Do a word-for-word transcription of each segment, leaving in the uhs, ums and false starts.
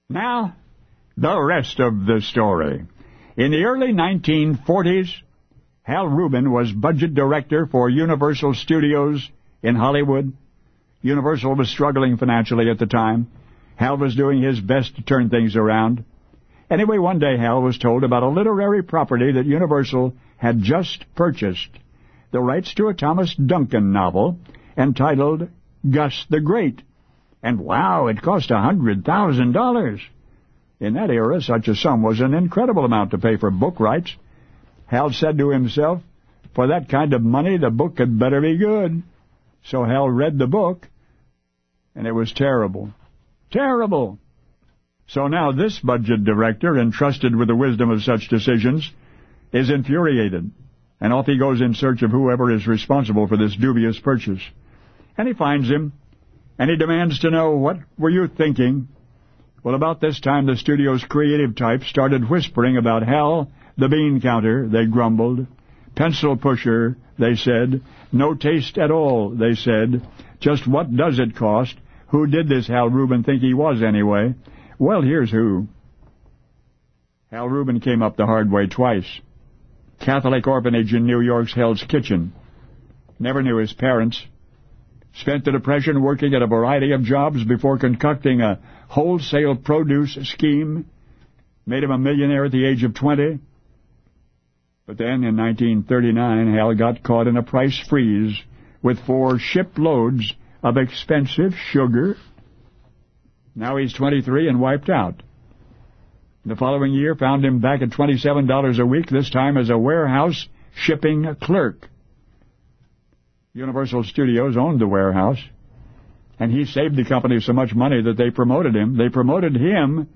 Now, the rest of the story. In the early nineteen forties, Hal Rubin was budget director for Universal Studios in Hollywood. Universal was struggling financially at the time. Hal was doing his best to turn things around. Anyway, one day Hal was told about a literary property that Universal had just purchased, the rights to a Thomas Duncan novel entitled Gus the Great. And wow, it cost a hundred thousand dollars. In that era, such a sum was an incredible amount to pay for book rights. Hal said to himself, for that kind of money, the book had better be good. So Hal read the book, and it was terrible. Terrible! So now this budget director, entrusted with the wisdom of such decisions, is infuriated, and off he goes in search of whoever is responsible for this dubious purchase. And he finds him, and he demands to know, what were you thinking? Well, about this time, the studio's creative types started whispering about Hal the bean counter, they grumbled. Pencil pusher, they said. No taste at all, they said. Just what does it cost? Who did this Hal Rubin think he was, anyway? Well, here's who. Hal Rubin came up the hard way twice. Catholic orphanage in New York's Hell's Kitchen. Never knew his parents. Spent the Depression working at a variety of jobs before concocting a wholesale produce scheme. Made him a millionaire at the age of twenty. But then, in nineteen thirty-nine, Hal got caught in a price freeze with four shiploads of expensive sugar. Now he's twenty-three and wiped out. The following year found him back at twenty-seven dollars a week, this time as a warehouse shipping clerk. Universal Studios owned the warehouse, and he saved the company so much money that they promoted him. They promoted him,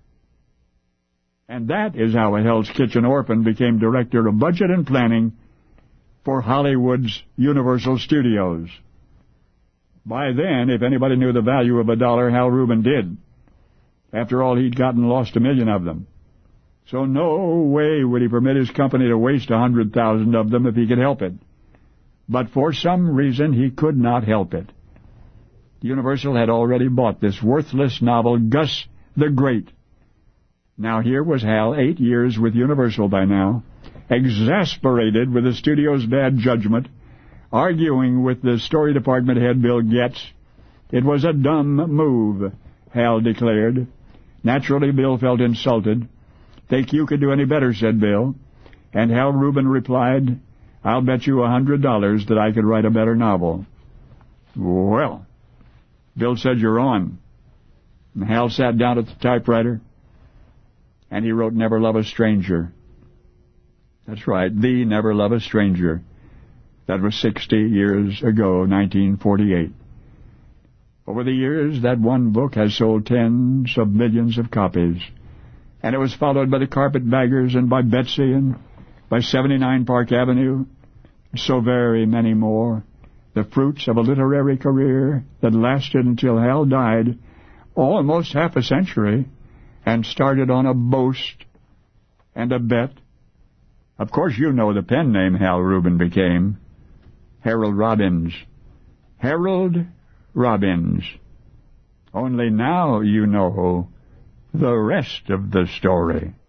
and that is how a Hell's Kitchen orphan became director of budget and planning for Hollywood's Universal Studios. By then, if anybody knew the value of a dollar, Hal Rubin did. After all, he'd gotten lost a million of them. So no way would he permit his company to waste a hundred thousand of them if he could help it. But for some reason, he could not help it. Universal had already bought this worthless novel, Gus the Great. Now here was Hal, eight years with Universal by now, exasperated with the studio's bad judgment, arguing with the story department head, Bill Getz. It was a dumb move, Hal declared. Naturally, Bill felt insulted. Think you could do any better, said Bill. And Hal Rubin replied, I'll bet you a hundred dollars that I could write a better novel. Well, Bill said, you're on. And Hal sat down at the typewriter, and he wrote Never Love a Stranger. That's right, The Never Love a Stranger. That was sixty years ago, nineteen forty-eight. Over the years, that one book has sold tens of millions of copies, and it was followed by The Carpetbaggers and by Betsy and by seventy-nine Park Avenue, so very many more, the fruits of a literary career that lasted until Hal died, almost half a century, and started on a boast and a bet. Of course, you know the pen name Hal Rubin became. Harold Robbins. Harold Robbins. Only now you know the rest of the story.